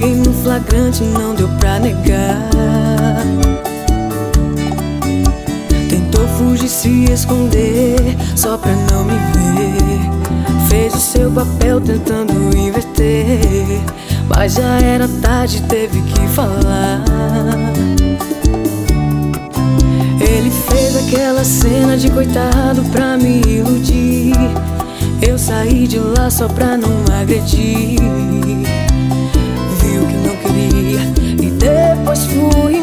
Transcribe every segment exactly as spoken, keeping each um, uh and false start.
Peguei no flagrante, não deu pra negar. Tentou fugir, se esconder, só pra não me ver. Fez o seu papel tentando inverter, mas já era tarde, teve que falar. Ele fez aquela cena de coitado pra me iludir. Eu saí de lá só pra não agredir. Viu que não queria e depois fui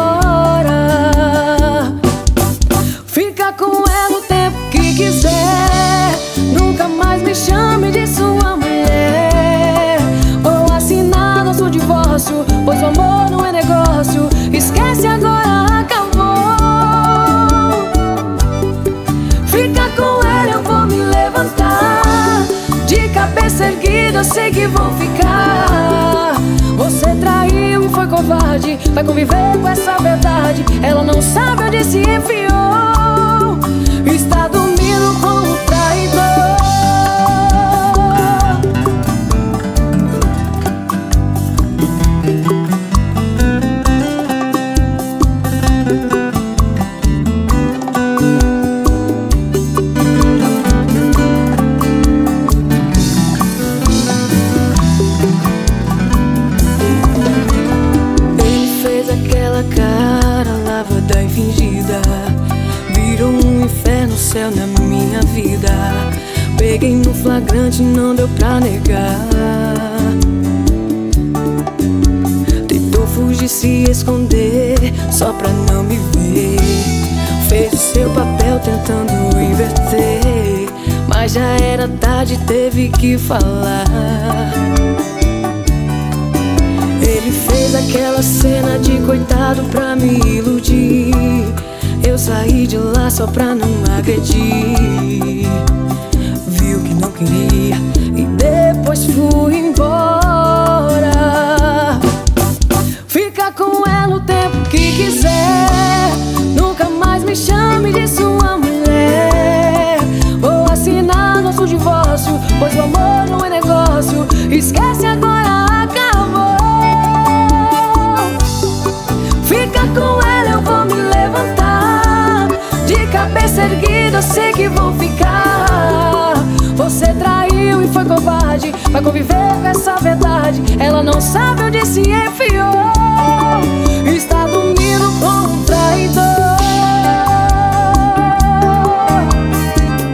embora. Fica com ela o tempo que quiser, nunca mais me chame de sua mulher. Vou assinar nosso divórcio, pois o amor não é negócio. Esquece agora, acabou. Fica com ela, eu vou me levantar. De cabeça erguida eu sei que vou ficar. Você traiu e foi covarde, vai conviver com essa verdade. Ela não sabe onde se enfiou, está dormindo com o traidor. Cara lavada e fingida, virou um inferno, céu na minha vida. Peguei no flagrante, não deu pra negar. Tentou fugir, se esconder, só pra não me ver. Fez o seu papel tentando inverter, mas já era tarde, teve que falar. Ele fez aquela cena de coitado pra me iludir. Eu saí de lá só pra não agredir. Viu que não queria e depois fui embora. Fica com ela o tempo que quiser, nunca mais me chame de sua mulher. Vou assinar nosso divórcio, pois o amor não é negócio. Esquece agora, acabou. Fica com ela, eu vou me levantar. De cabeça erguida eu sei que vou ficar. Você traiu e foi covarde, vai conviver com essa verdade. Ela não sabe onde se enfiar.